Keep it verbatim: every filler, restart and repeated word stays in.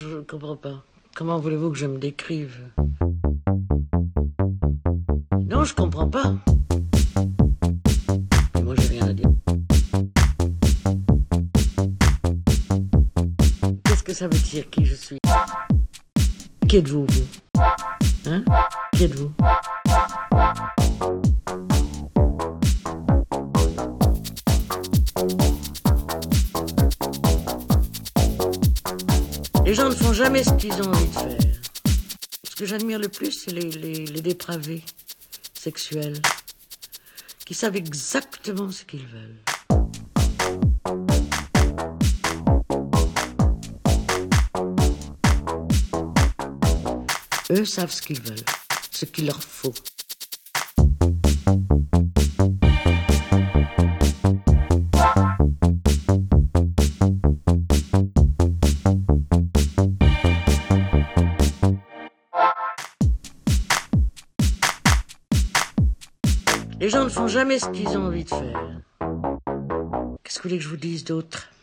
Je ne comprends pas. Comment voulez-vous que je me décrive? Non, je comprends pas. Et moi, j'ai rien à dire. Qu'est-ce que ça veut dire, qui je suis? Qui êtes-vous, vous? Hein? Qui êtes-vous? Les gens ne font jamais ce qu'ils ont envie de faire. Ce que j'admire le plus, c'est les, les, les dépravés sexuels qui savent exactement ce qu'ils veulent. Eux savent ce qu'ils veulent, ce qu'il leur faut. Les gens ne font jamais ce qu'ils ont envie de faire. Qu'est-ce que vous voulez que je vous dise d'autre?